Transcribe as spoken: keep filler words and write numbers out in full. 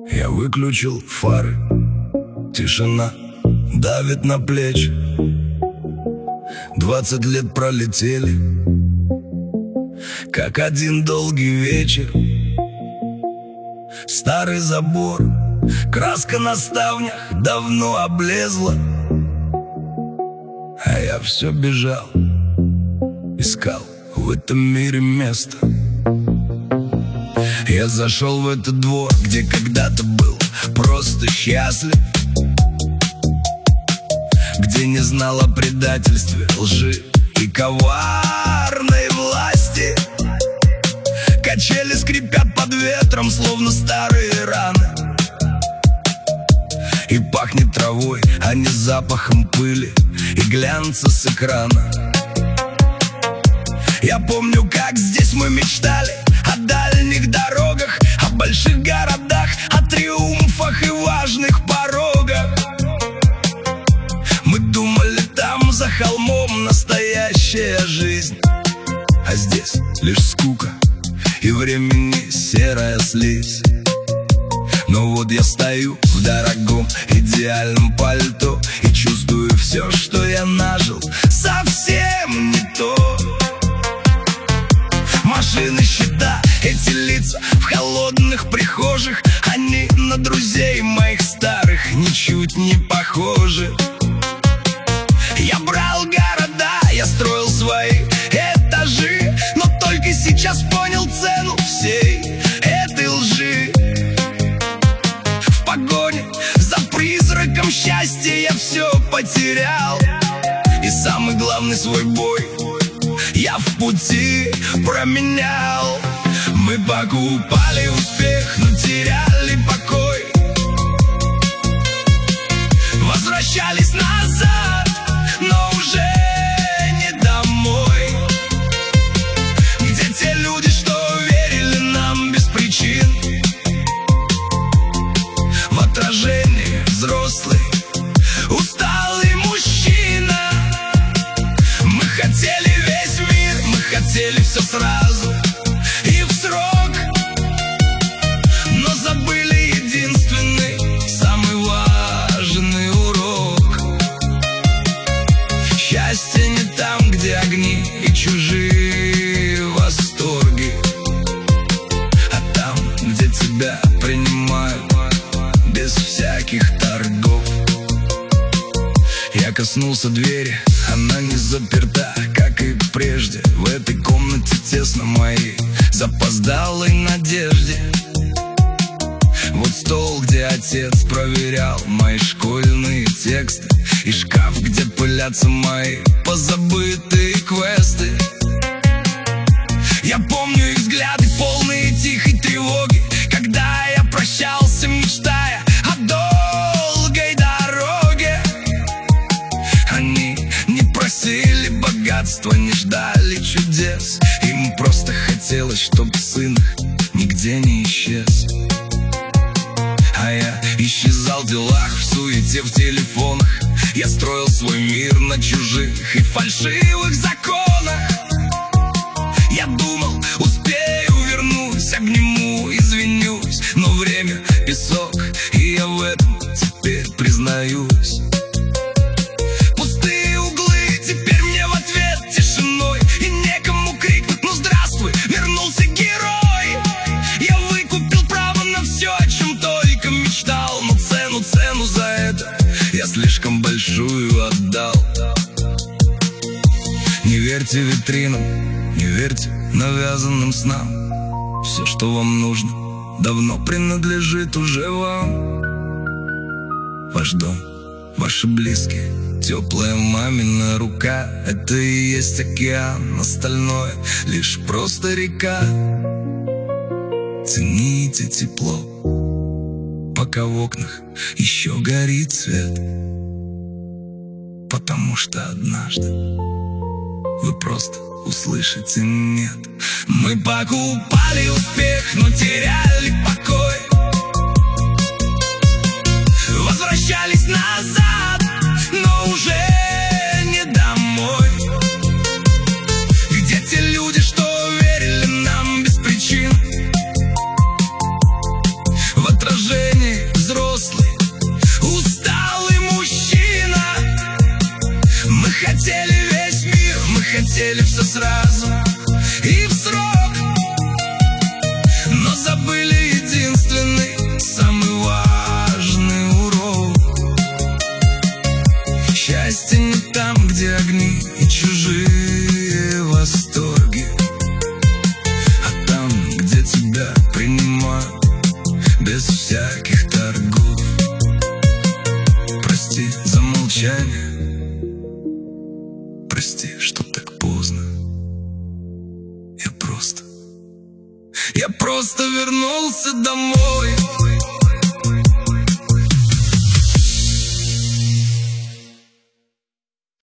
Я выключил фары, тишина давит на плечи. Двадцать лет пролетели, как один долгий вечер. Старый забор, краска на ставнях давно облезла, а я все бежал, искал в этом мире место. Я зашел в этот двор, где когда-то был просто счастлив, где не знал о предательстве, лжи и коварной власти. Качели скрипят под ветром, словно старые раны, и пахнет травой, а не запахом пыли и глянца с экрана. Я помню, как здесь мы мечтали о дальних дорогах, о больших городах, о триумфах и важных порогах. Мы думали, там за холмом настоящая жизнь, а здесь лишь скука и времени серая слизь. Но вот я стою в дорогом идеальном пальто и чувствую, все, что я нажил, совсем не то. Машины, счета, эти лица в холодных прихожих, они на друзей моих старых ничуть не похожи. Я брал города, я строил свои этажи, но только сейчас понял цену всей этой лжи. В погоне за призраком счастья я все потерял, и самый главный свой бой я в пути променял. Мы покупали успех, но теряли покой, возвращались назад, но уже не домой. Где те люди, что верили нам без причин? В отражении взрослый, усталый мужчина. Мы хотели весь мир, мы хотели все сразу и в срок, но забыли единственный, самый важный урок. Счастье не там, где огни и чужие восторги, а там, где тебя принимают без всяких торгов. Я коснулся двери, она не заперта, как и прежде. В этой комнате тесно моей запоздалой надежде. Вот стол, где отец проверял мои школьные тексты, и шкаф, где пылятся мои позабытые квесты. Я помню их взгляды, полные тихой тревоги, когда я прощался, мечтая о долгой дороге. Они не просили богатства, не ждали чудес, им просто хотелось, чтоб сын их нигде не исчез. А я исчезал в делах, в суете, в телефонах. Я строил свой мир на чужих и фальшивых законах. Я думал, успею, вернусь, обниму, извинюсь, но время — песок, и я в этом теперь признаюсь. Пустые углы, теперь мне в ответ тишиной, и некому крикнуть: ну здравствуй, вернулся герой. Я выкупил право на все, о чем только мечтал, но цену, цену за это я слишком большую отдал. Не верьте витринам, не верьте навязанным снам. Все, что вам нужно, давно принадлежит уже вам. Ваш дом, ваши близкие, теплая мамина рука — это и есть океан, остальное лишь просто река. Цените тепло, пока в окнах еще горит свет, потому что однажды вы просто услышите «нет». Мы покупали успех, но теряли покой, возвращались назад, но уже не домой. Где те люди, что верили нам без причин? В отражении хотели все сразу и в срок, но забыли единственный, самый важный урок. Счастье не там, где огни и чужие восторги, а там, где тебя принимают без всяких торгов. Прости за молчание, прости, что так поздно. Я просто, я просто вернулся домой.